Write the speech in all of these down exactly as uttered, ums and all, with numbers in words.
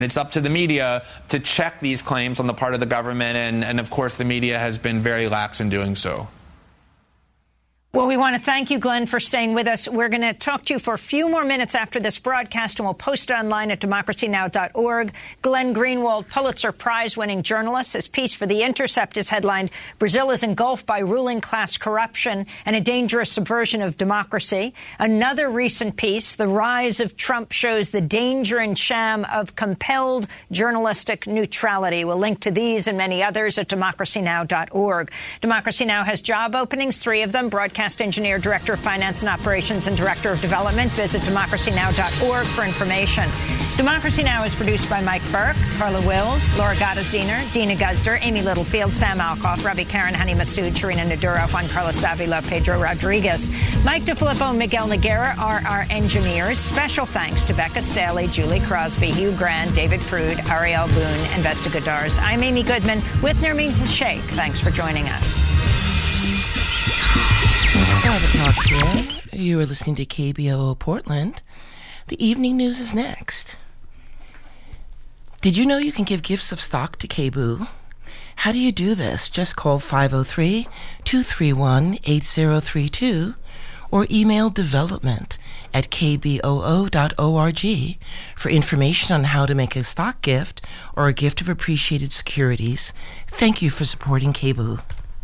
It's up to the media to check these claims on the part of the government, and, and of course the media has been very lax in doing so. Well, we want to thank you, Glenn, for staying with us. We're going to talk to you for a few more minutes after this broadcast, and we'll post it online at democracy now dot org. Glenn Greenwald, Pulitzer Prize-winning journalist. His piece for The Intercept is headlined, "Brazil is engulfed by ruling class corruption and a dangerous subversion of democracy." Another recent piece, "The Rise of Trump Shows the Danger and Sham of Compelled Journalistic Neutrality." We'll link to these and many others at democracy now dot org. Democracy Now! Has job openings, three of them, broadcast engineer, director of finance and operations, and director of development. Visit democracy now dot org for information. Democracy Now! Is produced by Mike Burke, Carla Wills, Laura Gottesdiener, Dina Guzder, Amy Littlefield, Sam Alcoff, Ravi Karen, Hani Massoud, Sharina Nadura, Juan Carlos Davila, Pedro Rodriguez. Mike DeFilippo and Miguel Noguera are our engineers. Special thanks to Becca Staley, Julie Crosby, Hugh Grant, David Prude, Ariel Boone, and Vesta Godars. I'm Amy Goodman with Nermeen Sheikh. Thanks for joining us. It's five o'clock p.m. You are listening to K B O O Portland. The evening news is next. Did you know you can give gifts of stock to K B O O? How do you do this? Just call five oh three, two three one, eight oh three two or email development at k b o o dot org for information on how to make a stock gift or a gift of appreciated securities. Thank you for supporting K B O O.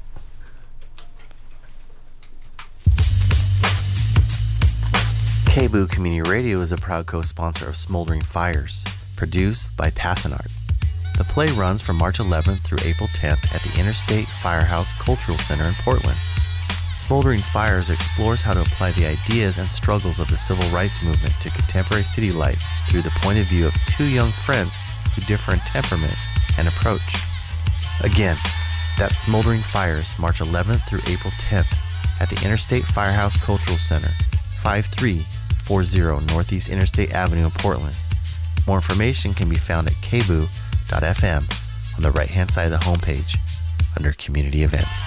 K B O O Community Radio is a proud co-sponsor of Smoldering Fires, produced by Passanart. The play runs from March eleventh through April tenth at the Interstate Firehouse Cultural Center in Portland. Smoldering Fires explores how to apply the ideas and struggles of the civil rights movement to contemporary city life through the point of view of two young friends who differ in temperament and approach. Again, that's Smoldering Fires, March eleventh through April tenth at the Interstate Firehouse Cultural Center, five three four zero Northeast Interstate Avenue in Portland. More information can be found at k b o o dot f m on the right-hand side of the homepage under Community Events.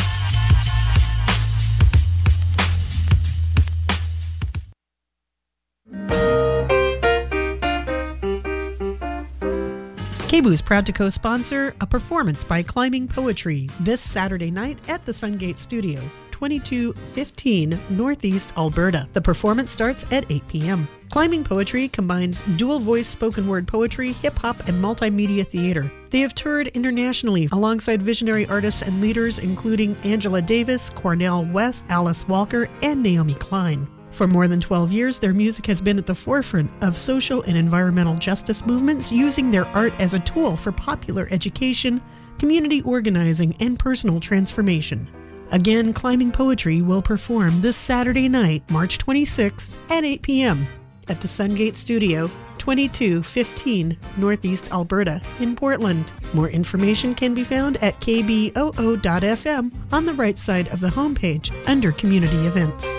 K B O O is proud to co-sponsor a performance by Climbing Poetry this Saturday night at the Sungate Studio, twenty-two fifteen Northeast Alberta. The performance starts at eight p.m. Climbing Poetry combines dual-voice spoken word poetry, hip-hop, and multimedia theater. They have toured internationally alongside visionary artists and leaders including Angela Davis, Cornel West, Alice Walker, and Naomi Klein. For more than twelve years, their music has been at the forefront of social and environmental justice movements, using their art as a tool for popular education, community organizing, and personal transformation. Again, Climbing Poetry will perform this Saturday night, March twenty-sixth at eight p.m. at the Sungate Studio, twenty-two fifteen Northeast Alberta in Portland. More information can be found at k b o o dot f m on the right side of the homepage under Community Events.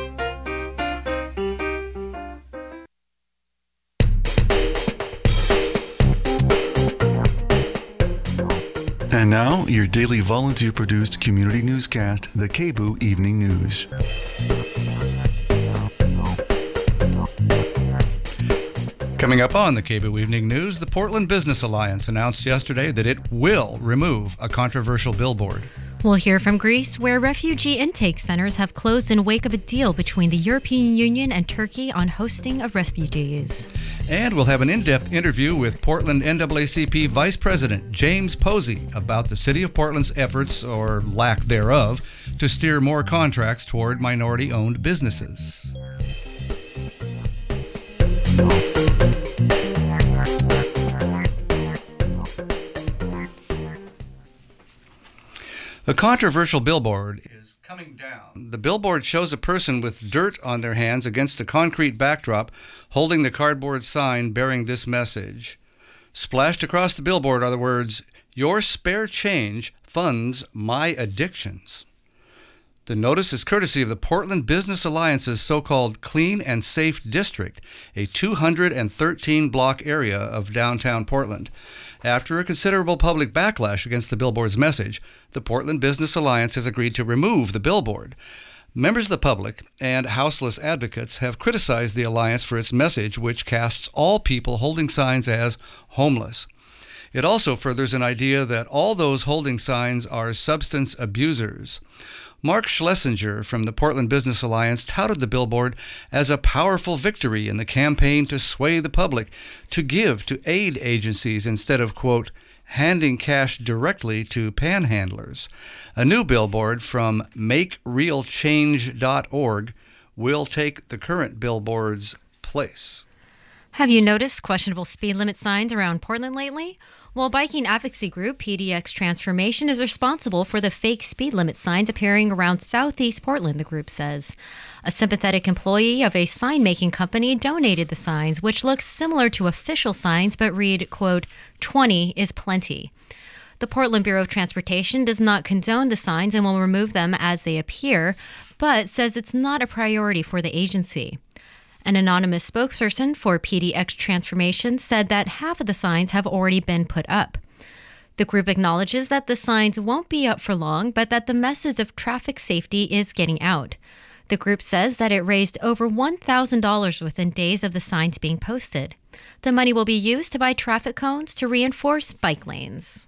And now, your daily volunteer-produced community newscast, the K B O O Evening News. Coming up on the K B O O Evening News, the Portland Business Alliance announced yesterday that it will remove a controversial billboard. We'll hear from Greece, where refugee intake centers have closed in wake of a deal between the European Union and Turkey on hosting of refugees. And we'll have an in-depth interview with Portland N double A C P Vice President James Posey about the City of Portland's efforts, or lack thereof, to steer more contracts toward minority-owned businesses. The controversial billboard is coming down. The billboard shows a person with dirt on their hands against a concrete backdrop holding the cardboard sign bearing this message. Splashed across the billboard are the words, "Your spare change funds my addictions." The notice is courtesy of the Portland Business Alliance's so-called Clean and Safe District, a two hundred thirteen block area of downtown Portland. After a considerable public backlash against the billboard's message, the Portland Business Alliance has agreed to remove the billboard. Members of the public and houseless advocates have criticized the alliance for its message, which casts all people holding signs as homeless. It also furthers an idea that all those holding signs are substance abusers. Mark Schlesinger from the Portland Business Alliance touted the billboard as a powerful victory in the campaign to sway the public to give to aid agencies instead of, quote, handing cash directly to panhandlers. A new billboard from make real change dot org will take the current billboard's place. Have you noticed questionable speed limit signs around Portland lately? Well, biking advocacy group P D X Transformation is responsible for the fake speed limit signs appearing around Southeast Portland, the group says. A sympathetic employee of a sign-making company donated the signs, which look similar to official signs but read, quote, twenty is plenty. The Portland Bureau of Transportation does not condone the signs and will remove them as they appear, but says it's not a priority for the agency. An anonymous spokesperson for P D X Transformation said that half of the signs have already been put up. The group acknowledges that the signs won't be up for long, but that the message of traffic safety is getting out. The group says that it raised over one thousand dollars within days of the signs being posted. The money will be used to buy traffic cones to reinforce bike lanes.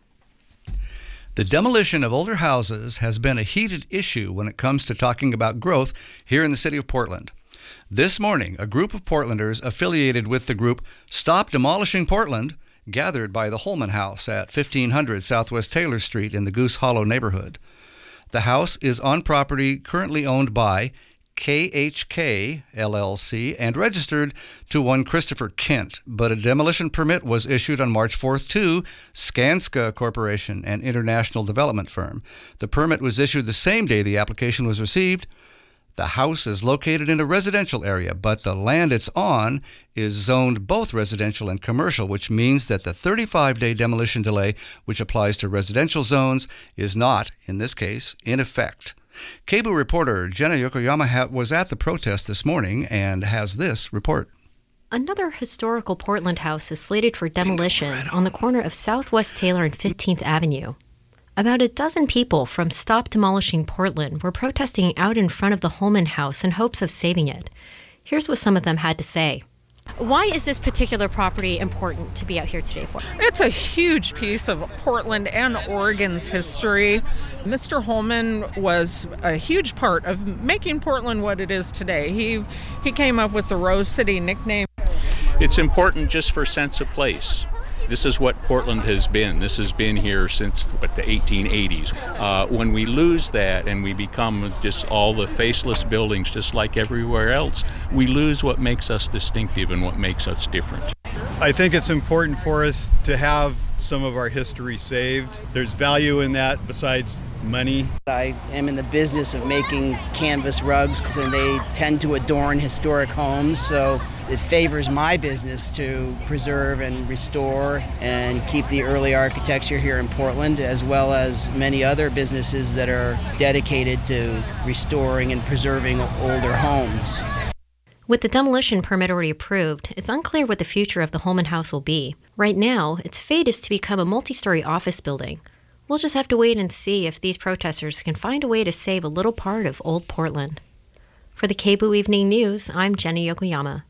The demolition of older houses has been a heated issue when it comes to talking about growth here in the city of Portland. This morning, a group of Portlanders affiliated with the group Stop Demolishing Portland gathered by the Holman House at fifteen hundred Southwest Taylor Street in the Goose Hollow neighborhood. The house is on property currently owned by K H K, L L C, and registered to one Christopher Kent, but a demolition permit was issued on March fourth to Skanska Corporation, an international development firm. The permit was issued the same day the application was received. The house is located in a residential area, but the land it's on is zoned both residential and commercial, which means that the thirty-five day demolition delay, which applies to residential zones, is not, in this case, in effect. K B O O reporter Jenna Yokoyama was at the protest this morning and has this report. Another historical Portland house is slated for demolition on the corner of Southwest Taylor and fifteenth Avenue. About a dozen people from Stop Demolishing Portland were protesting out in front of the Holman House in hopes of saving it. Here's what some of them had to say. Why is this particular property important to be out here today for? It's a huge piece of Portland and Oregon's history. Mister Holman was a huge part of making Portland what it is today. He he came up with the Rose City nickname. It's important just for sense of place. This is what Portland has been. This has been here since, what, the eighteen eighties. Uh, when we lose that and we become just all the faceless buildings just like everywhere else, we lose what makes us distinctive and what makes us different. I think it's important for us to have some of our history saved. There's value in that besides money. I am in the business of making canvas rugs, and they tend to adorn historic homes, so it favors my business to preserve and restore and keep the early architecture here in Portland, as well as many other businesses that are dedicated to restoring and preserving older homes. With the demolition permit already approved, it's unclear what the future of the Holman House will be. Right now, its fate is to become a multi-story office building. We'll just have to wait and see if these protesters can find a way to save a little part of old Portland. For the K B O O Evening News, I'm Jenny Yokoyama.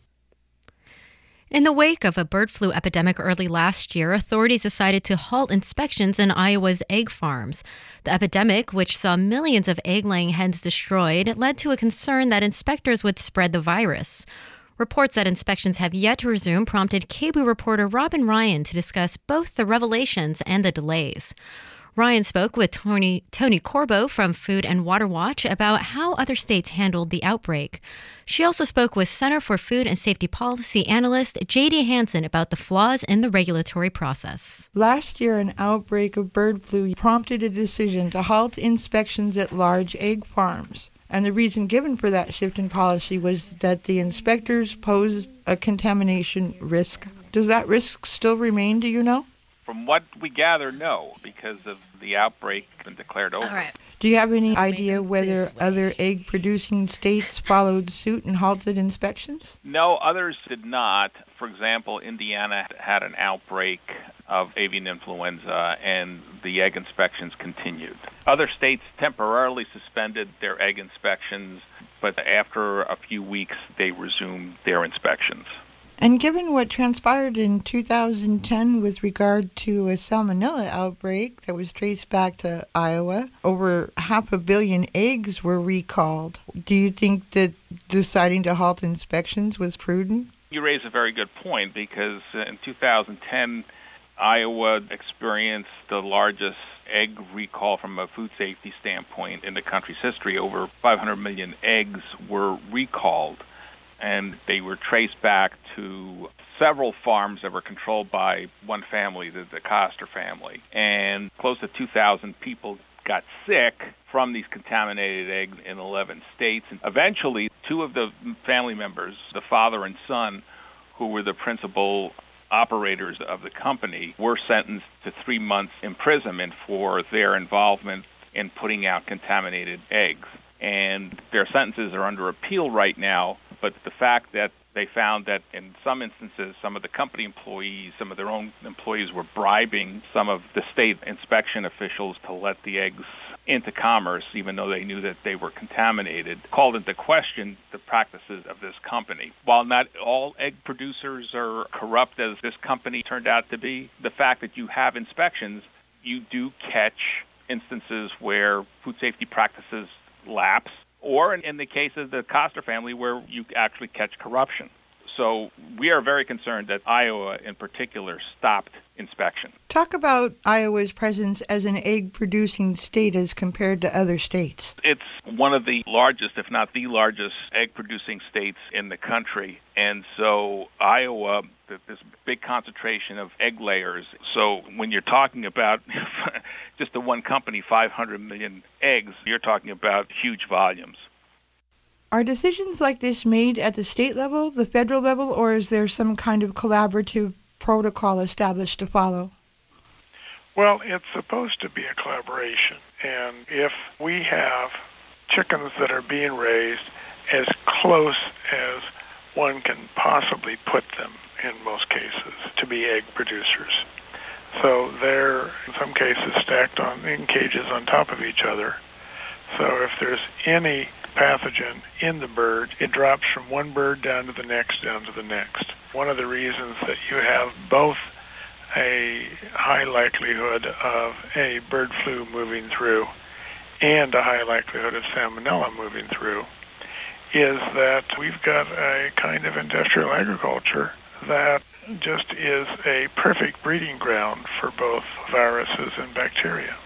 In the wake of a bird flu epidemic early last year, authorities decided to halt inspections in Iowa's egg farms. The epidemic, which saw millions of egg-laying hens destroyed, led to a concern that inspectors would spread the virus. Reports that inspections have yet to resume prompted K B O O reporter Robin Ryan to discuss both the revelations and the delays. Ryan spoke with Tony, Tony Corbo from Food and Water Watch about how other states handled the outbreak. She also spoke with Center for Food and Safety Policy analyst J D Hansen about the flaws in the regulatory process. Last year, an outbreak of bird flu prompted a decision to halt inspections at large egg farms. And the reason given for that shift in policy was that the inspectors posed a contamination risk. Does that risk still remain, do you know? From what we gather, no, because of the outbreak been declared over. All right. Do you have any idea whether other egg-producing states followed suit and halted inspections? No, others did not. For example, Indiana had an outbreak of avian influenza, and the egg inspections continued. Other states temporarily suspended their egg inspections, but after a few weeks, they resumed their inspections. And given what transpired in two thousand ten with regard to a salmonella outbreak that was traced back to Iowa, over half a billion eggs were recalled. Do you think that deciding to halt inspections was prudent? You raise a very good point, because in two thousand ten, Iowa experienced the largest egg recall from a food safety standpoint in the country's history. Over five hundred million eggs were recalled, and they were traced back to several farms that were controlled by one family, the, the Coster family. And close to two thousand people got sick from these contaminated eggs in eleven states. And eventually, two of the family members, the father and son, who were the principal operators of the company, were sentenced to three months imprisonment for their involvement in putting out contaminated eggs. And their sentences are under appeal right now, but the fact that they found that in some instances, some of the company employees, some of their own employees were bribing some of the state inspection officials to let the eggs into commerce, even though they knew that they were contaminated, called into question the practices of this company. While not all egg producers are corrupt, as this company turned out to be, the fact that you have inspections, you do catch instances where food safety practices lapse, or in the case of the Coster family, where you actually catch corruption. So we are very concerned that Iowa, in particular, stopped inspection. Talk about Iowa's presence as an egg-producing state as compared to other states. It's one of the largest, if not the largest, egg-producing states in the country. And so Iowa, this big concentration of egg layers. So when you're talking about just the one company, five hundred million eggs, you're talking about huge volumes. Are decisions like this made at the state level, the federal level, or is there some kind of collaborative protocol established to follow? Well, it's supposed to be a collaboration. And if we have chickens that are being raised as close as one can possibly put them, in most cases, to be egg producers. So they're, in some cases, stacked on in cages on top of each other. So if there's any pathogen in the bird, it drops from one bird down to the next, down to the next. One of the reasons that you have both a high likelihood of a bird flu moving through and a high likelihood of salmonella moving through is that we've got a kind of industrial agriculture that just is a perfect breeding ground for both viruses and bacteria.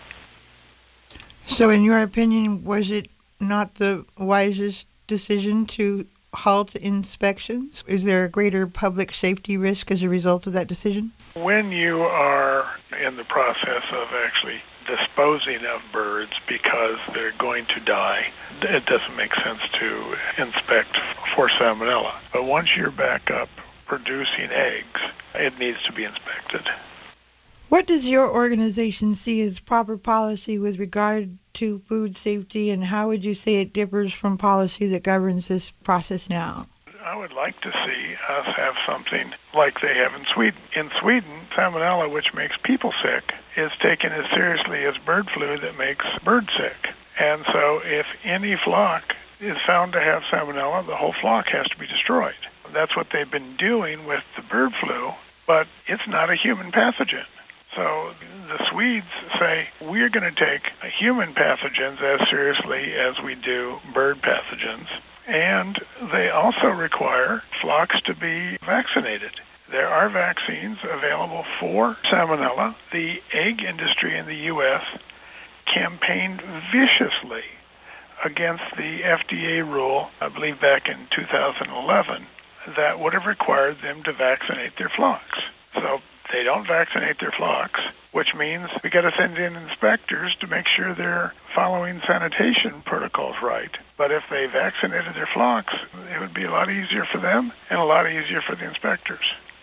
So in your opinion, was it not the wisest decision to halt inspections? Is there a greater public safety risk as a result of that decision? When you are in the process of actually disposing of birds because they're going to die, it doesn't make sense to inspect for salmonella. But once you're back up producing eggs, it needs to be inspected. What does your organization see as proper policy with regard to food safety, and how would you say it differs from policy that governs this process now? I would like to see us have something like they have in Sweden. In Sweden, salmonella, which makes people sick, is taken as seriously as bird flu that makes birds sick. And so if any flock is found to have salmonella, the whole flock has to be destroyed. That's what they've been doing with the bird flu, but it's not a human pathogen. So the Swedes say, we're going to take human pathogens as seriously as we do bird pathogens. And they also require flocks to be vaccinated. There are vaccines available for salmonella. The egg industry in the U S campaigned viciously against the F D A rule, I believe back in two thousand eleven, that would have required them to vaccinate their flocks. So they don't vaccinate their flocks, which means we got to send in inspectors to make sure they're following sanitation protocols right. But if they vaccinated their flocks, it would be a lot easier for them and a lot easier for the inspectors.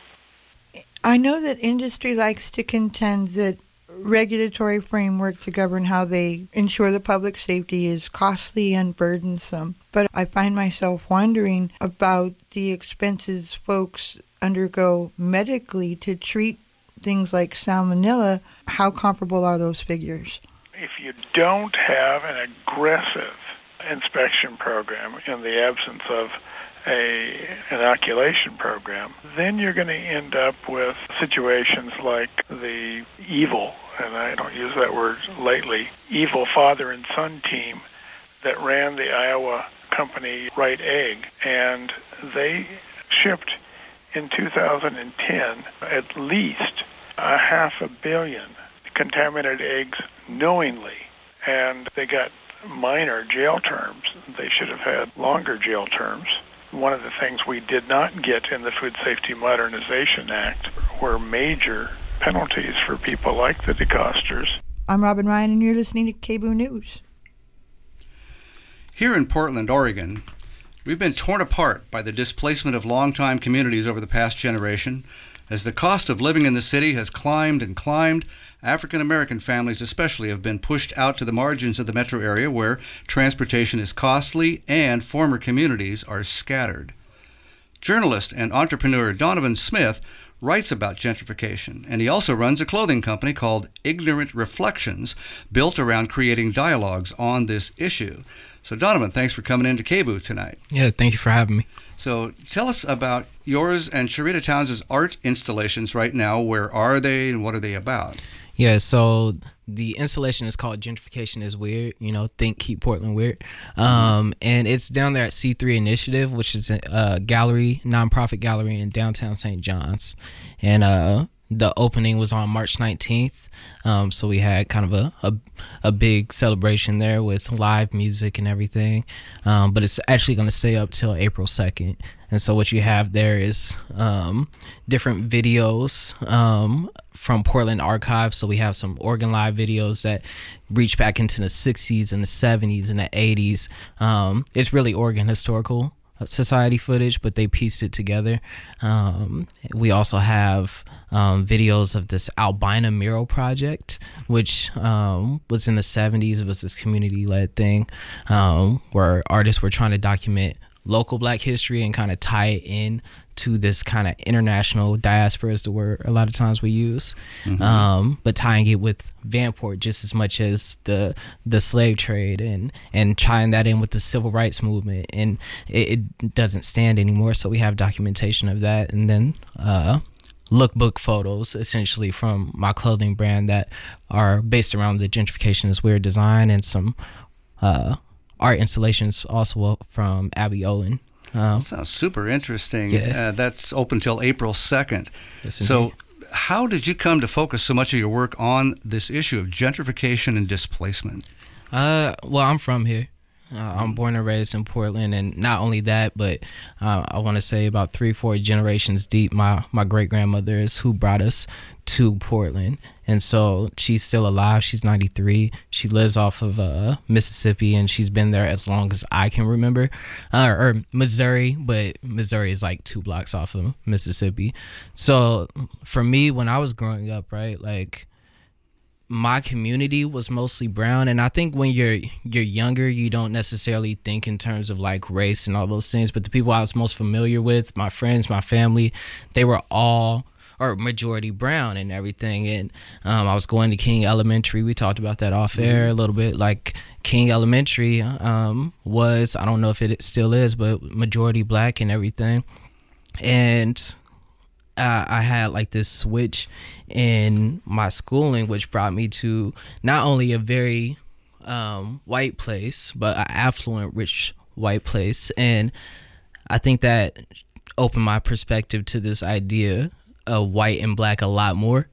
I know that industry likes to contend that regulatory framework to govern how they ensure the public safety is costly and burdensome. But I find myself wondering about the expenses folks undergo medically to treat things like salmonella, how comparable are those figures? If you don't have an aggressive inspection program in the absence of a inoculation program, then you're going to end up with situations like the evil, and I don't use that word lightly, evil father and son team that ran the Iowa company Right Egg, and they shipped in two thousand ten at least a half a billion contaminated eggs knowingly, and they got minor jail terms. They should have had longer jail terms. One of the things we did not get in the Food Safety Modernization Act were major penalties for people like the DeCosters. I'm Robin Ryan, and you're listening to K B O O News. Here in Portland, Oregon, we've been torn apart by the displacement of longtime communities over the past generation. As the cost of living in the city has climbed and climbed, African American families especially have been pushed out to the margins of the metro area where transportation is costly and former communities are scattered. Journalist and entrepreneur Donovan Smith writes about gentrification, and he also runs a clothing company called Ignorant Reflections, built around creating dialogues on this issue. So Donovan, thanks for coming into K B O O tonight. Yeah, thank you for having me. So tell us about yours and Sharita Towns' art installations right now. Where are they and what are they about? Yeah, so the installation is called Gentrification is Weird, you know, think Keep Portland Weird. Um, and it's down there at C three Initiative, which is a gallery, nonprofit gallery in downtown Saint John's. And uh, the opening was on March nineteenth. Um, so we had kind of a, a, a big celebration there with live music and everything. Um, but it's actually going to stay up till April second. And so what you have there is um, different videos um, from Portland Archives. So we have some Oregon Live videos that reach back into the sixties and the seventies and the eighties. Um, it's really Oregon Historical Society footage, but they pieced it together. Um, we also have um, videos of this Albina Mural Project, which um, was in the seventies. It was this community-led thing um, where artists were trying to document local Black history and kind of tie it in to this kind of international diaspora is the word a lot of times we use, mm-hmm. um, but tying it with Vanport just as much as the the slave trade and and tying that in with the civil rights movement, and it, it doesn't stand anymore. So we have documentation of that, and then uh, lookbook photos essentially from my clothing brand that are based around the Gentrification is Weird design, and some uh, art installations also from Abby Olin. Um, that sounds super interesting. Yeah. Uh, that's open till April second. Yes, so how did you come to focus so much of your work on this issue of gentrification and displacement? Uh, well, I'm from here. Uh, I'm born and raised in Portland, and not only that, but uh, I want to say about three, four generations deep, my, my great-grandmother is who brought us to Portland. And so she's still alive. She's ninety-three. She lives off of uh, Mississippi, and she's been there as long as I can remember. Uh, or Missouri, but Missouri is like two blocks off of Mississippi. So for me, when I was growing up, right, like, my community was mostly brown, and I think when you're you're younger, you don't necessarily think in terms of like race and all those things, but the people I was most familiar with, my friends, my family, they were all or majority brown and everything. And um, I was going to King Elementary. We talked about that off air a little bit. Like King Elementary um, was, I don't know if it still is, but majority Black and everything. And Uh, I had like this switch in my schooling, which brought me to not only a very um, white place, but an affluent, rich white place. And I think that opened my perspective to this idea of white and Black a lot more.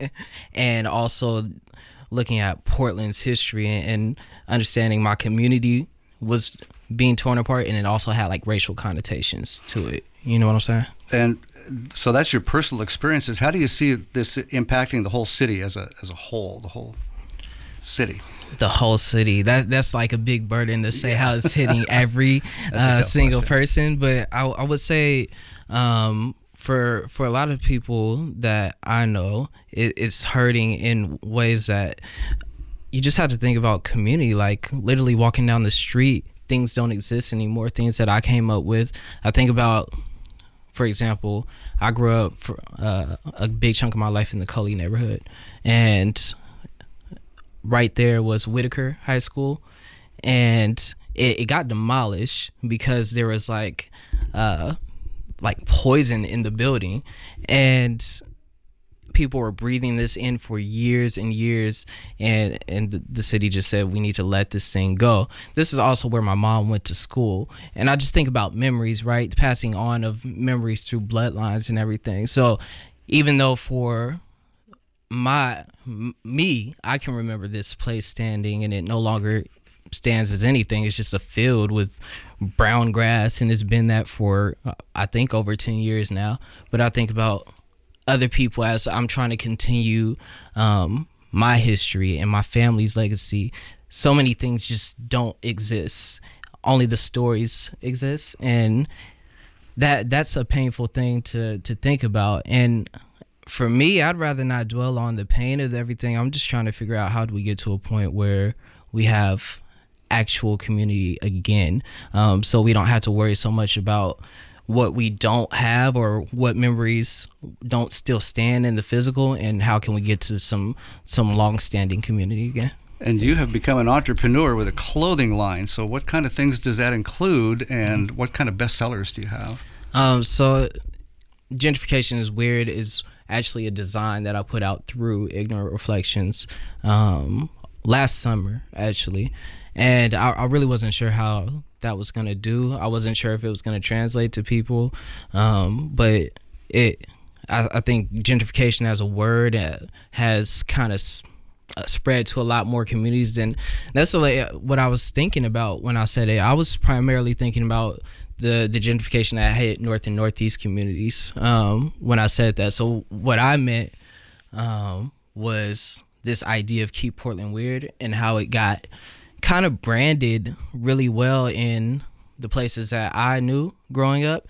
And also looking at Portland's history and understanding my community was being torn apart, and it also had like racial connotations to it. You know what I'm saying? And so that's your personal experiences. How do you see this impacting the whole city as a as a whole, the whole city? The whole city. That that's like a big burden to say yeah. how it's hitting every uh, single question. person. But I, I would say um, for for a lot of people that I know, it, it's hurting in ways that you just have to think about community. Like literally walking down the street, things don't exist anymore. Things that I came up with. I think about for example, I grew up for uh, a big chunk of my life in the Cully neighborhood, and right there was Whitaker High School, and it, it got demolished because there was like uh, like poison in the building, and people were breathing this in for years and years, and and the, the city just said we need to let this thing go. This is also where my mom went to school, and I just think about memories, right? Passing on of memories through bloodlines and everything. So even though for my m- me, I can remember this place standing, and it no longer stands as anything. It's just a field with brown grass, and it's been that for uh, I think over ten years now. But I think about other people as I'm trying to continue um, my history and my family's legacy. So many things just don't exist. Only the stories exist, and that that's a painful thing to to think about. And for me, I'd rather not dwell on the pain of everything. I'm just trying to figure out how do we get to a point where we have actual community again, um, so we don't have to worry so much about what we don't have or what memories don't still stand in the physical, and how can we get to some some long-standing community again. And you have become an entrepreneur with a clothing line. So what kind of things does that include, and what kind of bestsellers do you have? Um, so Gentrification is Weird is actually a design that I put out through Ignorant Reflections um, last summer, actually. And I, I really wasn't sure how that was going to do. I wasn't sure if it was going to translate to people. Um, but it, I, I think gentrification as a word uh, has kind of s- uh, spread to a lot more communities than necessarily what I was thinking about when I said it. I was primarily thinking about the, the gentrification that hit North and Northeast communities um, when I said that. So what I meant um, was this idea of Keep Portland Weird, and how it got kind of branded really well in the places that I knew growing up.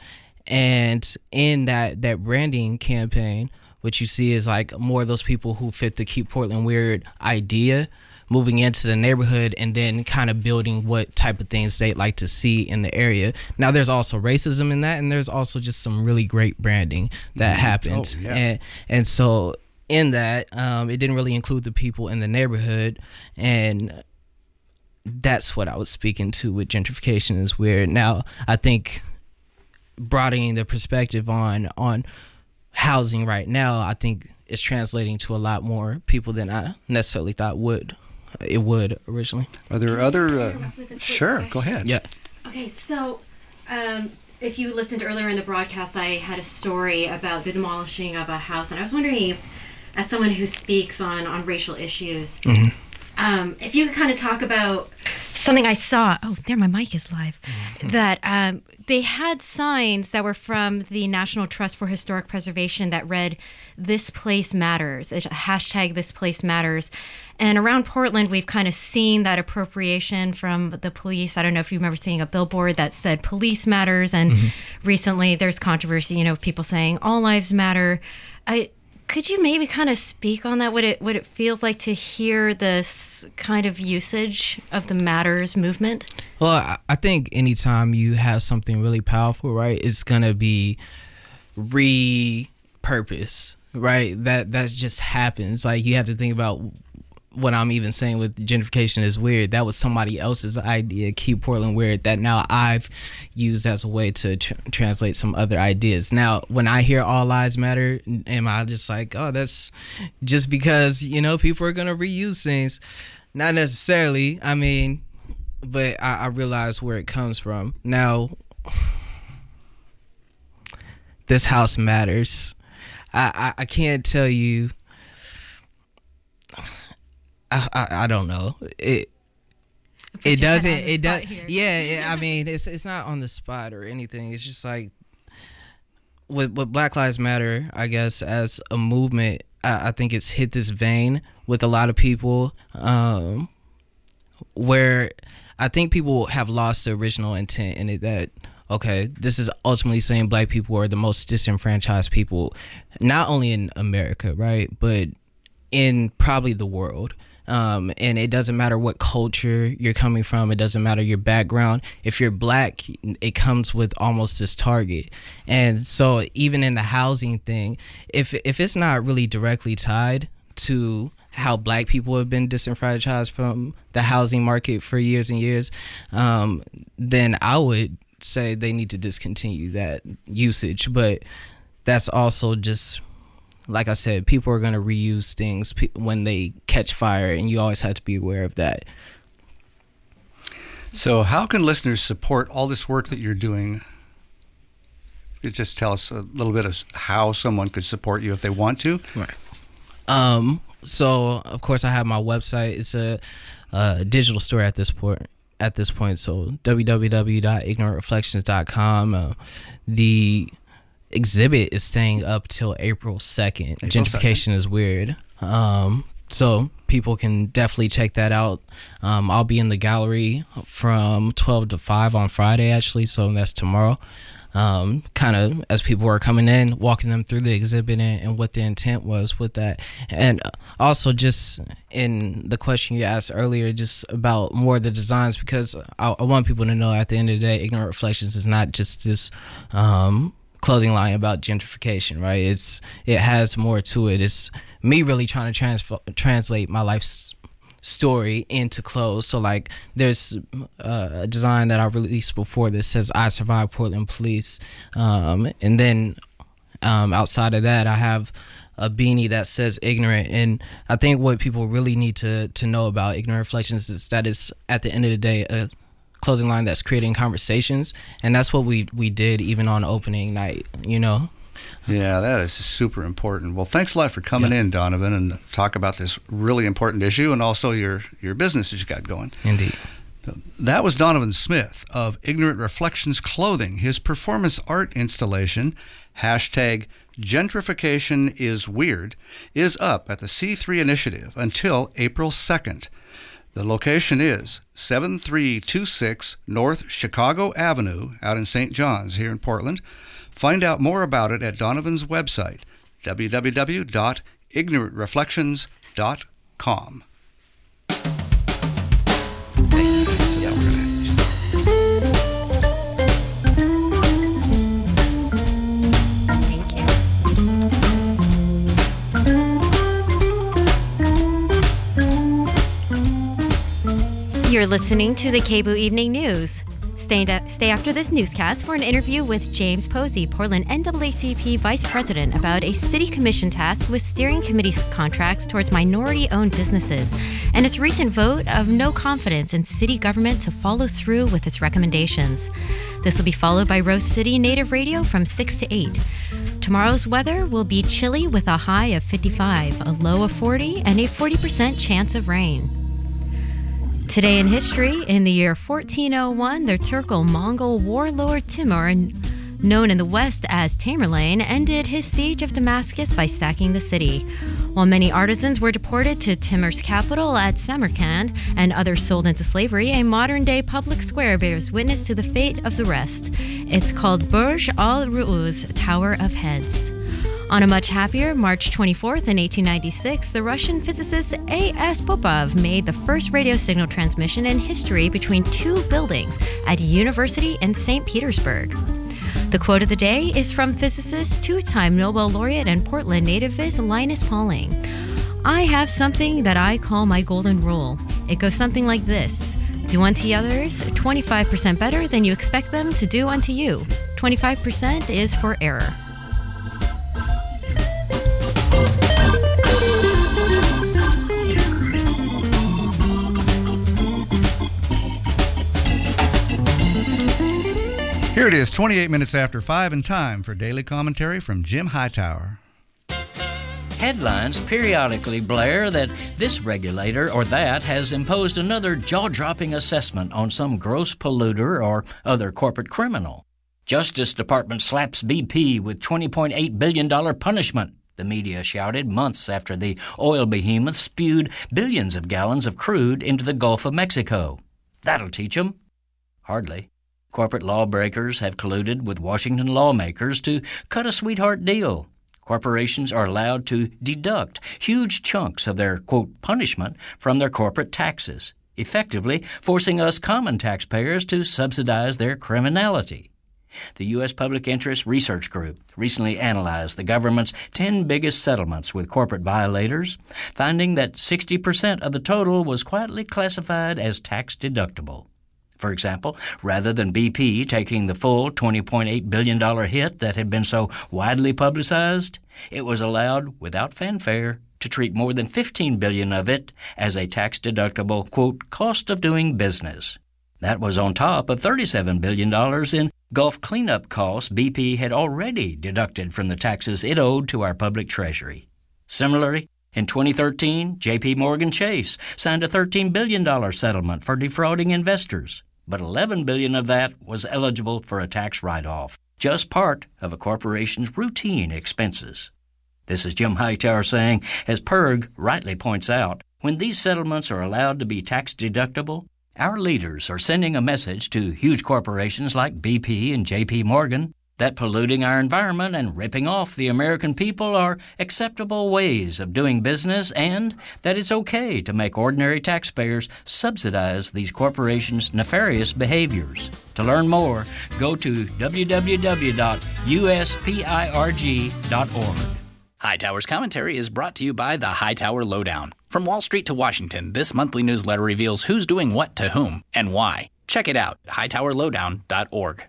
And in that that branding campaign, what you see is like more of those people who fit the Keep Portland Weird idea moving into the neighborhood, and then kind of building what type of things they'd like to see in the area. Now there's also racism in that, and there's also just some really great branding that mm-hmm. happened. Oh, yeah. and and so in that um it didn't really include the people in the neighborhood, and that's what I was speaking to with Gentrification is Weird. Now, I think broadening the perspective on on housing right now, I think it's translating to a lot more people than I necessarily thought would it would originally. Are there other? Uh, sure, question? Go ahead. Yeah. Okay, so um, if you listened earlier in the broadcast, I had a story about the demolishing of a house, and I was wondering if, as someone who speaks on on racial issues. Mm-hmm. Um, if you could kind of talk about something I saw. Oh, there, my mic is live. Mm-hmm. That um, they had signs that were from the National Trust for Historic Preservation that read, "This place matters," a hashtag "This place matters." And around Portland, we've kind of seen that appropriation from the police. I don't know if you remember seeing a billboard that said "Police matters," and mm-hmm. recently there's controversy, you know, people saying "All lives matter." I. Could you maybe kind of speak on that, what it what it feels like to hear this kind of usage of the Matters movement? Well, I think anytime you have something really powerful, right, it's going to be repurposed, right? That that just happens. Like, you have to think about what I'm even saying with Gentrification is Weird. That was somebody else's idea, Keep Portland Weird, that now I've used as a way to tr- translate some other ideas. Now, when I hear All Lives Matter, am I just like, oh, that's just because, you know, people are going to reuse things? Not necessarily. I mean, but I, I realize where it comes from. Now, this house matters. I, I, I can't tell you. I, I, I don't know. It it doesn't it does yeah, yeah I mean it's it's not on the spot or anything. It's just like with with Black Lives Matter, I guess, as a movement, I, I think it's hit this vein with a lot of people um, where I think people have lost the original intent in it, that okay, this is ultimately saying Black people are the most disenfranchised people, not only in America, right, but in probably the world. Um, and it doesn't matter what culture you're coming from. It doesn't matter your background. If you're black, it comes with almost this target. And so even in the housing thing, if if it's not really directly tied to how black people have been disenfranchised from the housing market for years and years, um, then I would say they need to discontinue that usage. But that's also just, like I said, people are going to reuse things when they catch fire, and you always have to be aware of that. So how can listeners support all this work that you're doing? Could you just tell us a little bit of how someone could support you if they want to? Right. Um, so, of course, I have my website. It's a, a digital store at this point. At this point, so w w w dot ignorant reflections dot com. Uh, the exhibit is staying up till April second. April Gentrification second. Is weird. Um, so people can definitely check that out. Um, I'll be in the gallery from twelve to five on Friday, actually, so that's tomorrow. Um, kind of as people are coming in, walking them through the exhibit and, and what the intent was with that. And also just in the question you asked earlier, just about more of the designs, because I, I want people to know at the end of the day, Ignorant Reflections is not just this um, clothing line about gentrification, right? It's it has more to it. It's me really trying to trans- translate my life's story into clothes. So like there's uh, a design that I released before that says I survived Portland police, um, and then um, outside of that I have a beanie that says ignorant. And I think what people really need to to know about Ignorant Reflections is that it's at the end of the day a clothing line that's creating conversations, and that's what we we did even on opening night, you know. Yeah, that is super important. Well, thanks a lot for coming yep. in, Donovan, and talk about this really important issue and also your, your business that you got going. Indeed. That was Donovan Smith of Ignorant Reflections Clothing. His performance art installation, hashtag Gentrification is Weird, is up at the C three Initiative until April second. The location is seven three two six North Chicago Avenue out in Saint John's here in Portland. Find out more about it at Donovan's website, w w w dot ignorant reflections dot com. You're listening to the K B O O Evening News. Stay, stay after this newscast for an interview with James Posey, Portland N double A C P Vice President, about a city commission tasked with steering committee contracts towards minority-owned businesses and its recent vote of no confidence in city government to follow through with its recommendations. This will be followed by Rose City Native Radio from six to eight. Tomorrow's weather will be chilly with a high of fifty-five, a low of forty, and a forty percent chance of rain. Today in history, in the year fourteen oh one, the Turco-Mongol warlord Timur, known in the West as Tamerlane, ended his siege of Damascus by sacking the city. While many artisans were deported to Timur's capital at Samarkand and others sold into slavery, a modern-day public square bears witness to the fate of the rest. It's called Burj al-Ru'uz, Tower of Heads. On a much happier March twenty-fourth in eighteen ninety-six, the Russian physicist A S Popov made the first radio signal transmission in history between two buildings at a university in Saint Petersburg. The quote of the day is from physicist, two-time Nobel laureate and Portland nativist Linus Pauling. I have something that I call my golden rule. It goes something like this. Do unto others twenty-five percent better than you expect them to do unto you. twenty-five percent is for error. Here it is, twenty-eight minutes after five, and time for Daily Commentary from Jim Hightower. Headlines periodically blare that this regulator or that has imposed another jaw-dropping assessment on some gross polluter or other corporate criminal. Justice Department slaps B P with twenty point eight billion dollars punishment, the media shouted months after the oil behemoth spewed billions of gallons of crude into the Gulf of Mexico. That'll teach 'em. Hardly. Corporate lawbreakers have colluded with Washington lawmakers to cut a sweetheart deal. corporations are allowed to deduct huge chunks of their, quote, punishment from their corporate taxes, effectively forcing us common taxpayers to subsidize their criminality. The U S Public Interest Research Group recently analyzed the government's ten biggest settlements with corporate violators, finding that sixty percent of the total was quietly classified as tax deductible. For example, rather than B P taking the full twenty point eight billion dollars hit that had been so widely publicized, it was allowed, without fanfare, to treat more than fifteen billion dollars of it as a tax-deductible, quote, cost of doing business. That was on top of thirty-seven billion dollars in Gulf cleanup costs B P had already deducted from the taxes it owed to our public treasury. Similarly, in twenty thirteen, J P. Morgan Chase signed a thirteen billion dollars settlement for defrauding investors, but eleven billion dollars of that was eligible for a tax write-off, just part of a corporation's routine expenses. This is Jim Hightower saying, as Perg rightly points out, when these settlements are allowed to be tax-deductible, our leaders are sending a message to huge corporations like B P and J P. Morgan that polluting our environment and ripping off the American people are acceptable ways of doing business, and that it's okay to make ordinary taxpayers subsidize these corporations' nefarious behaviors. To learn more, go to w w w dot u s pirg dot org. Hightower's commentary is brought to you by the Hightower Lowdown. From Wall Street to Washington, this monthly newsletter reveals who's doing what to whom and why. Check it out, hightower lowdown dot org.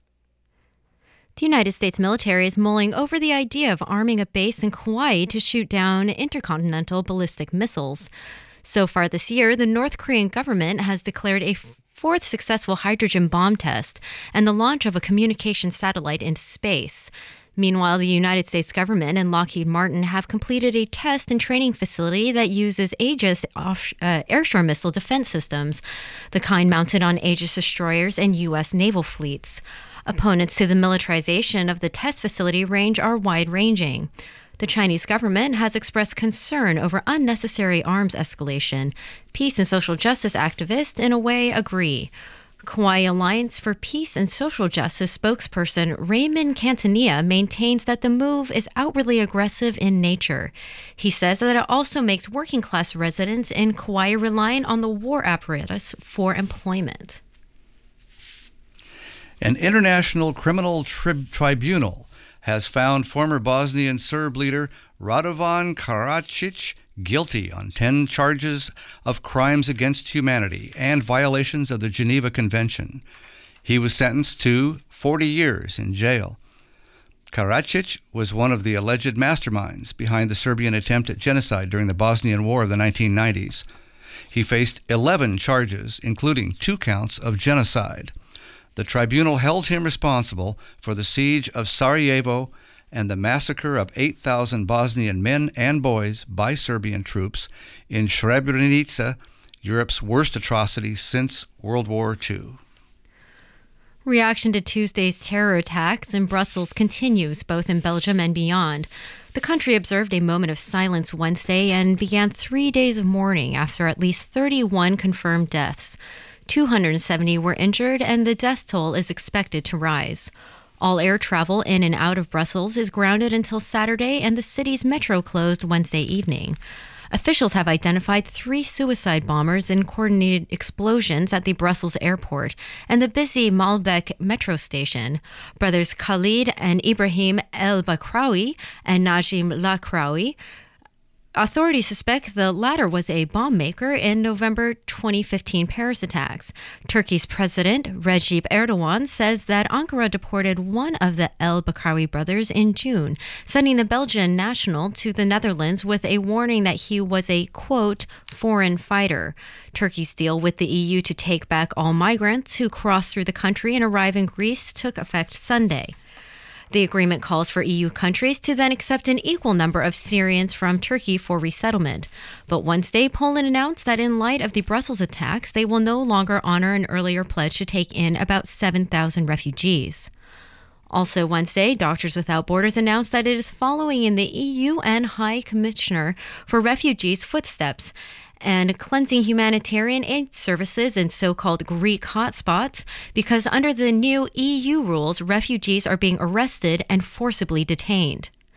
The United States military is mulling over the idea of arming a base in Kauai to shoot down intercontinental ballistic missiles. So far this year, the North Korean government has declared a fourth successful hydrogen bomb test and the launch of a communication satellite into space. Meanwhile, the United States government and Lockheed Martin have completed a test and training facility that uses Aegis off, uh, airshore missile defense systems, the kind mounted on Aegis destroyers and U S naval fleets. Opponents to the militarization of the test facility range are wide-ranging. The Chinese government has expressed concern over unnecessary arms escalation. Peace and social justice activists, in a way, agree. Kauai Alliance for Peace and Social Justice spokesperson Raymond Cantanilla maintains that the move is outwardly aggressive in nature. He says that it also makes working-class residents in Kauai reliant on the war apparatus for employment. An international criminal tri- tribunal has found former Bosnian Serb leader Radovan Karadzic guilty on ten charges of crimes against humanity and violations of the Geneva Convention. He was sentenced to forty years in jail. Karadzic was one of the alleged masterminds behind the Serbian attempt at genocide during the Bosnian War of the nineteen nineties. He faced eleven charges, including two counts of genocide. The tribunal held him responsible for the siege of Sarajevo and the massacre of eight thousand Bosnian men and boys by Serbian troops in Srebrenica, Europe's worst atrocity since World War Two. Reaction to Tuesday's terror attacks in Brussels continues, both in Belgium and beyond. The country observed a moment of silence Wednesday and began three days of mourning after at least thirty-one confirmed deaths. two hundred seventy were injured, and the death toll is expected to rise. All air travel in and out of Brussels is grounded until Saturday, and the city's metro closed Wednesday evening. Officials have identified three suicide bombers in coordinated explosions at the Brussels airport and the busy Malbec metro station. Brothers Khalid and Ibrahim El Bakraoui and Najim Lakraoui. Authorities suspect the latter was a bomb maker in November twenty fifteen Paris attacks. Turkey's President Recep Erdogan says that Ankara deported one of the El Bakraoui brothers in June, sending the Belgian national to the Netherlands with a warning that he was a, quote, foreign fighter. Turkey's deal with the E U to take back all migrants who cross through the country and arrive in Greece took effect Sunday. The agreement calls for E U countries to then accept an equal number of Syrians from Turkey for resettlement. But Wednesday, Poland announced that in light of the Brussels attacks, they will no longer honor an earlier pledge to take in about seven thousand refugees. Also Wednesday, Doctors Without Borders announced that it is following in the E U and High Commissioner for Refugees' footsteps and cleansing humanitarian aid services in so-called Greek hotspots because under the new E U rules, refugees are being arrested and forcibly detained.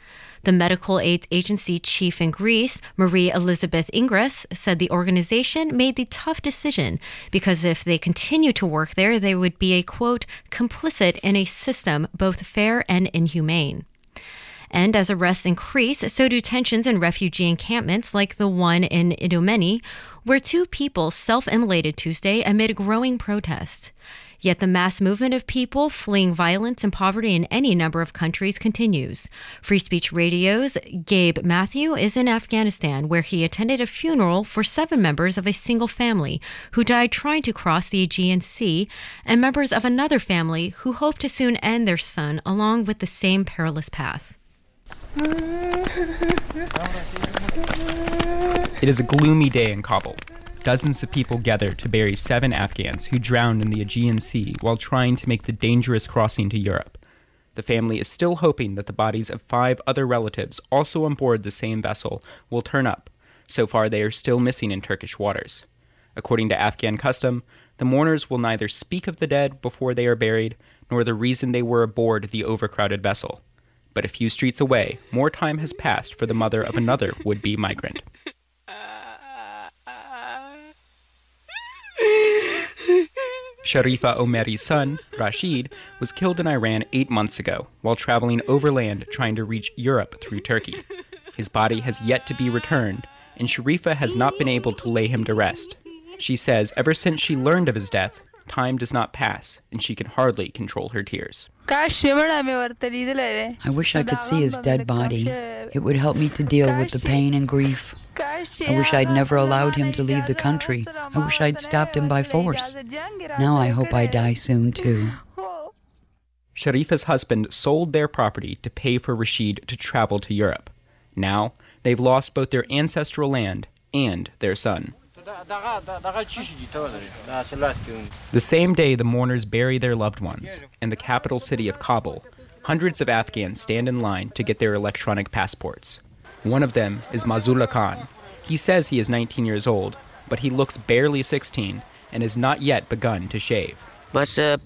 The Medical Aid Agency chief in Greece, Marie Elizabeth Ingres, said the organization made the tough decision because if they continue to work there, they would be a, quote, complicit in a system both fair and inhumane. And as arrests increase, so do tensions in refugee encampments like the one in Idomeni, where two people self-immolated Tuesday amid growing protest. Yet the mass movement of people fleeing violence and poverty in any number of countries continues. Free Speech Radio's Gabe Matthew is in Afghanistan, where he attended a funeral for seven members of a single family who died trying to cross the Aegean Sea, and members of another family who hope to soon end their son along with the same perilous path. It is a gloomy day in Kabul. Dozens of people gather to bury seven Afghans who drowned in the Aegean Sea while trying to make the dangerous crossing to Europe. The family is still hoping that the bodies of five other relatives also on board the same vessel will turn up. So far, they are still missing in Turkish waters. According to Afghan custom, the mourners will neither speak of the dead before they are buried, nor the reason they were aboard the overcrowded vessel. But a few streets away, more time has passed for the mother of another would-be migrant. Sharifa Omeri's son, Rashid, was killed in Iran eight months ago while traveling overland trying to reach Europe through Turkey. His body has yet to be returned, and Sharifa has not been able to lay him to rest. She says ever since she learned of his death, time does not pass, and she can hardly control her tears. I wish I could see his dead body. It would help me to deal with the pain and grief. I wish I'd never allowed him to leave the country. I wish I'd stopped him by force. Now I hope I die soon, too. Sharifa's husband sold their property to pay for Rashid to travel to Europe. Now, they've lost both their ancestral land and their son. The same day the mourners bury their loved ones, in the capital city of Kabul, hundreds of Afghans stand in line to get their electronic passports. One of them is Mazullah Khan. He says he is nineteen years old, but he looks barely sixteen and has not yet begun to shave. My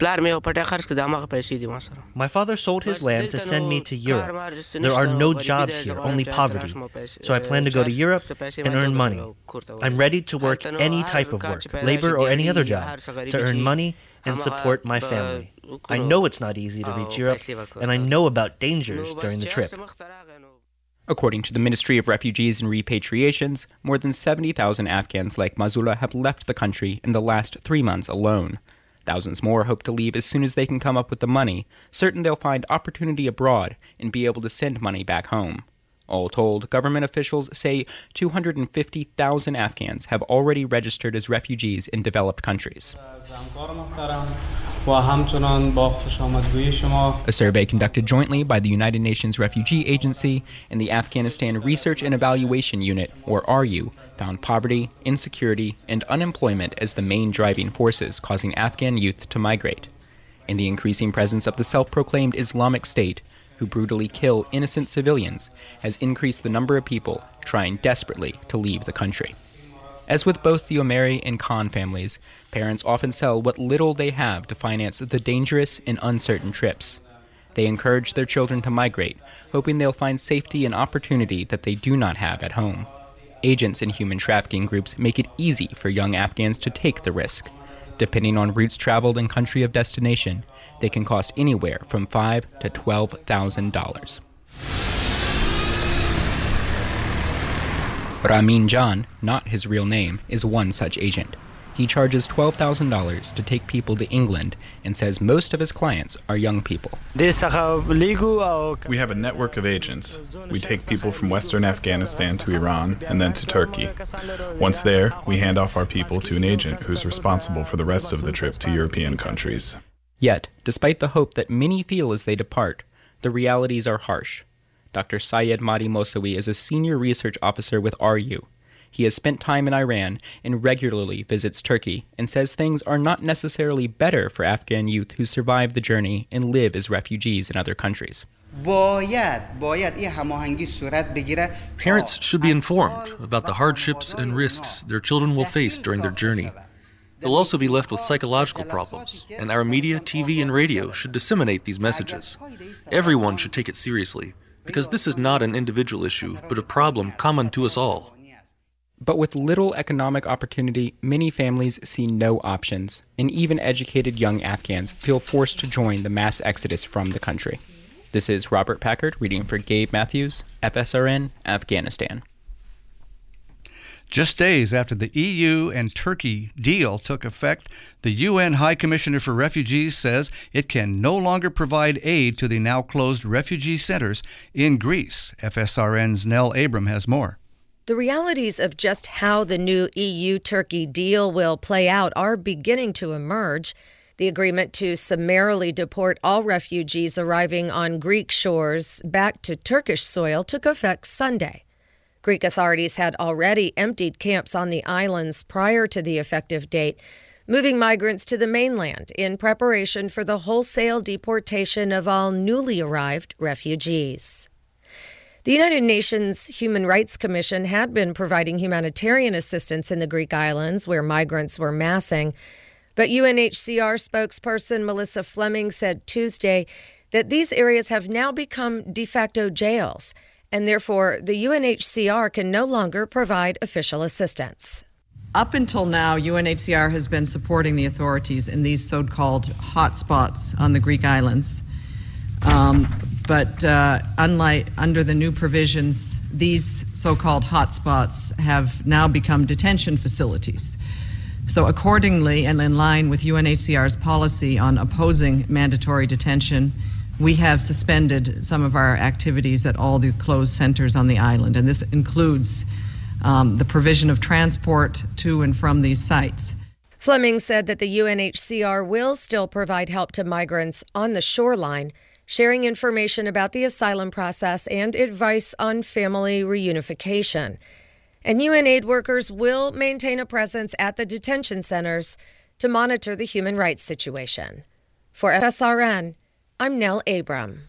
father sold his land to send me to Europe. There are no jobs here, only poverty. So I plan to go to Europe and earn money. I'm ready to work any type of work, labor or any other job, to earn money and support my family. I know it's not easy to reach Europe, and I know about dangers during the trip. According to the Ministry of Refugees and Repatriations, more than seventy thousand Afghans like Mazullah have left the country in the last three months alone. Thousands more hope to leave as soon as they can come up with the money, certain they'll find opportunity abroad and be able to send money back home. All told, government officials say two hundred fifty thousand Afghans have already registered as refugees in developed countries. A survey conducted jointly by the United Nations Refugee Agency and the Afghanistan Research and Evaluation Unit, or R U, found poverty, insecurity, and unemployment as the main driving forces causing Afghan youth to migrate. And the increasing presence of the self-proclaimed Islamic State, who brutally kill innocent civilians, has increased the number of people trying desperately to leave the country. As with both the Omeri and Khan families, parents often sell what little they have to finance the dangerous and uncertain trips. They encourage their children to migrate, hoping they'll find safety and opportunity that they do not have at home. Agents and human trafficking groups make it easy for young Afghans to take the risk. Depending on routes traveled and country of destination, they can cost anywhere from five thousand to twelve thousand dollars. Ramin Jan, not his real name, is one such agent. He charges twelve thousand dollars to take people to England and says most of his clients are young people. We have a network of agents. We take people from Western Afghanistan to Iran and then to Turkey. Once there, we hand off our people to an agent who's responsible for the rest of the trip to European countries. Yet, despite the hope that many feel as they depart, the realities are harsh. Doctor Syed Mahdi Mosawi is a senior research officer with R U. He has spent time in Iran and regularly visits Turkey and says things are not necessarily better for Afghan youth who survive the journey and live as refugees in other countries. Parents should be informed about the hardships and risks their children will face during their journey. They'll also be left with psychological problems, and our media, T V, and radio should disseminate these messages. Everyone should take it seriously, because this is not an individual issue, but a problem common to us all. But with little economic opportunity, many families see no options, and even educated young Afghans feel forced to join the mass exodus from the country. This is Robert Packard reading for Gabe Matthews, F S R N, Afghanistan. Just days after the E U and Turkey deal took effect, the U N High Commissioner for Refugees says it can no longer provide aid to the now closed refugee centers in Greece. F S R N's Nell Abram has more. The realities of just how the new E U-Turkey deal will play out are beginning to emerge. The agreement to summarily deport all refugees arriving on Greek shores back to Turkish soil took effect Sunday. Greek authorities had already emptied camps on the islands prior to the effective date, moving migrants to the mainland in preparation for the wholesale deportation of all newly arrived refugees. The United Nations Human Rights Commission had been providing humanitarian assistance in the Greek islands where migrants were massing, but U N H C R spokesperson Melissa Fleming said Tuesday that these areas have now become de facto jails, and therefore the U N H C R can no longer provide official assistance. Up until now, U N H C R has been supporting the authorities in these so-called hotspots on the Greek islands. Um, but uh, unlike under the new provisions, these so-called hotspots have now become detention facilities. So accordingly, and in line with U N H C R's policy on opposing mandatory detention, we have suspended some of our activities at all the closed centers on the island, and this includes um, the provision of transport to and from these sites. Fleming said that the U N H C R will still provide help to migrants on the shoreline, sharing information about the asylum process and advice on family reunification. And U N aid workers will maintain a presence at the detention centers to monitor the human rights situation. For F S R N, I'm Nell Abram.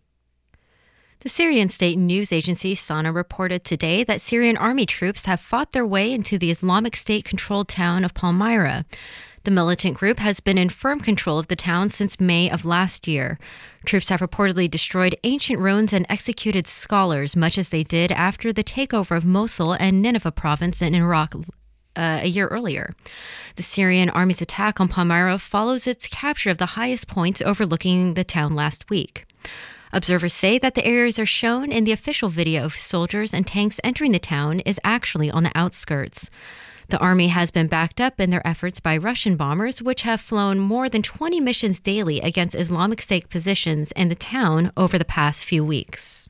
The Syrian state news agency SANA reported today that Syrian army troops have fought their way into the Islamic State-controlled town of Palmyra. The militant group has been in firm control of the town since May of last year. Troops have reportedly destroyed ancient ruins and executed scholars, much as they did after the takeover of Mosul and Nineveh province in Iraq Uh, a year earlier. The Syrian army's attack on Palmyra follows its capture of the highest points overlooking the town last week. Observers say that the areas are shown in the official video of soldiers and tanks entering the town is actually on the outskirts. The army has been backed up in their efforts by Russian bombers, which have flown more than twenty missions daily against Islamic State positions in the town over the past few weeks.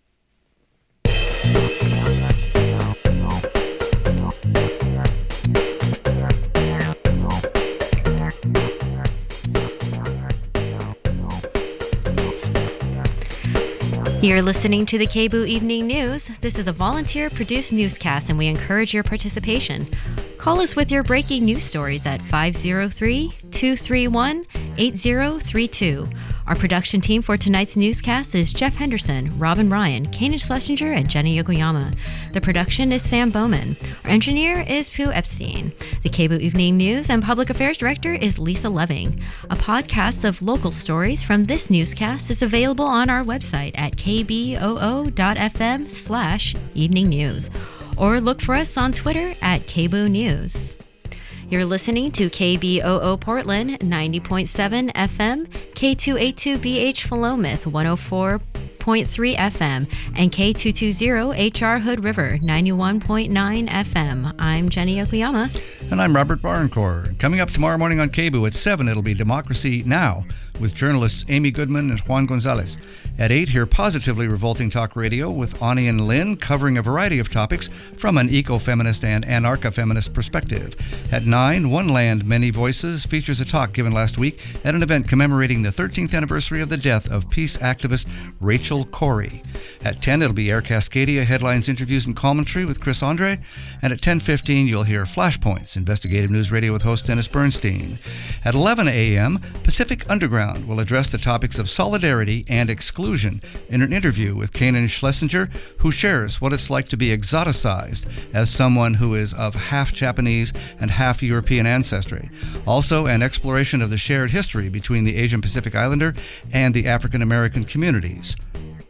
You're listening to the K B U Evening News. This is a volunteer-produced newscast, and we encourage your participation. Call us with your breaking news stories at five oh three, two three one, eight oh three two. Our production team for tonight's newscast is Jeff Henderson, Robin Ryan, Kanan Schlesinger, and Jenny Yokoyama. The production is Sam Bowman. Our engineer is Pooh Epstein. The K B U Evening News and Public Affairs Director is Lisa Loving. A podcast of local stories from this newscast is available on our website at kboo.fm slash evening news. Or look for us on Twitter at K B U News. You're listening to K B O O Portland, ninety point seven F M, K two eighty-two B H Philomath, one oh four point three F M, and K two twenty H R Hood River, ninety-one point nine F M. I'm Jenny Yokoyama. And I'm Robert Barncore. Coming up tomorrow morning on K B U at seven, it'll be Democracy Now! With journalists Amy Goodman and Juan Gonzalez. At eight, hear Positively Revolting Talk Radio with Ani and Lynn, covering a variety of topics from an eco-feminist and anarcha-feminist perspective. At nine, One Land, Many Voices features a talk given last week at an event commemorating the thirteenth anniversary of the death of peace activist Rachel Corrie. At ten, it'll be Air Cascadia, headlines, interviews, and commentary with Chris Andre. And at ten fifteen, you'll hear Flashpoints, investigative news radio with host Dennis Bernstein. At eleven a.m., Pacific Underground will address the topics of solidarity and exclusion in an interview with Kanan Schlesinger, who shares what it's like to be exoticized as someone who is of half Japanese and half European ancestry. Also, an exploration of the shared history between the Asian Pacific Islander and the African American communities.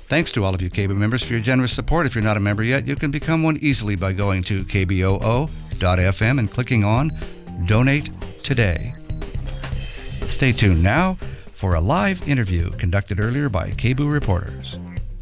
Thanks to all of you K B O members for your generous support. If you're not a member yet, you can become one easily by going to k b o o dot f m and clicking on Donate Today. Stay tuned now for a live interview conducted earlier by K B O reporters.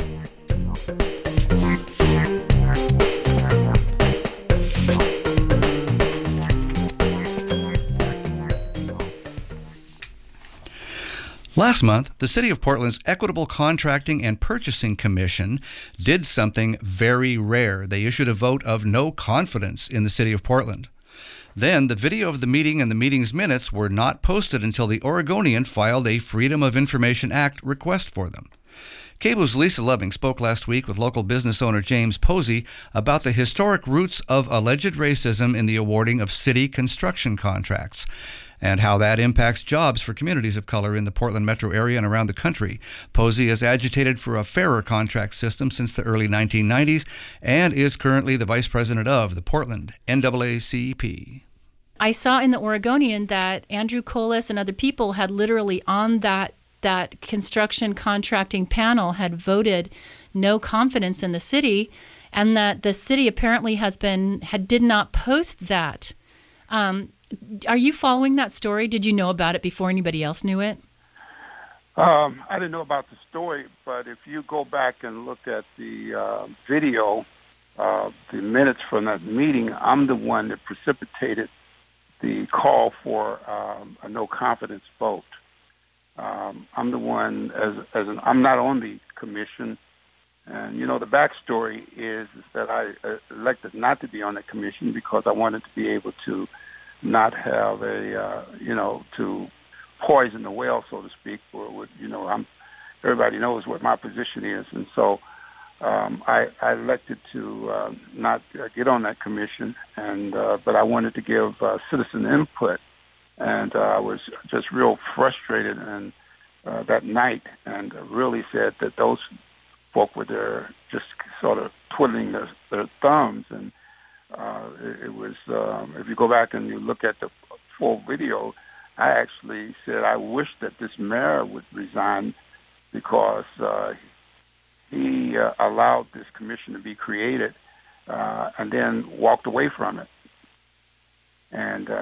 Last month, the City of Portland's Equitable Contracting and Purchasing Commission did something very rare. They issued a vote of no confidence in the City of Portland. Then, the video of the meeting and the meeting's minutes were not posted until the Oregonian filed a Freedom of Information Act request for them. K B O's Lisa Loving spoke last week with local business owner James Posey about the historic roots of alleged racism in the awarding of city construction contracts, and how that impacts jobs for communities of color in the Portland metro area and around the country. Posey has agitated for a fairer contract system since the early nineteen nineties and is currently the vice president of the Portland N double A C P. I saw in the Oregonian that Andrew Colas and other people had literally on that that construction contracting panel had voted no confidence in the city, and that the city apparently has been had did not post that. Um, Are you following that story? Did you know about it before anybody else knew it? Um, I didn't know about the story, but if you go back and look at the uh, video, uh, the minutes from that meeting, I'm the one that precipitated the call for um, a no confidence vote. Um, I'm the one, as as an, I'm not on the commission, and you know the backstory is, is that I uh, elected not to be on the commission because I wanted to be able to not have a, uh, you know, to poison the well, so to speak. Or would, you know, I'm, everybody knows what my position is, and so um, I, I elected to uh, not uh, get on that commission. And uh, but I wanted to give uh, citizen input, and uh, I was just real frustrated and uh, that night, and really said that those folk were there just sort of twiddling their, their thumbs. And Uh, it, it was, um, if you go back and you look at the full video, I actually said I wish that this mayor would resign because uh, he uh, allowed this commission to be created uh, and then walked away from it. And uh,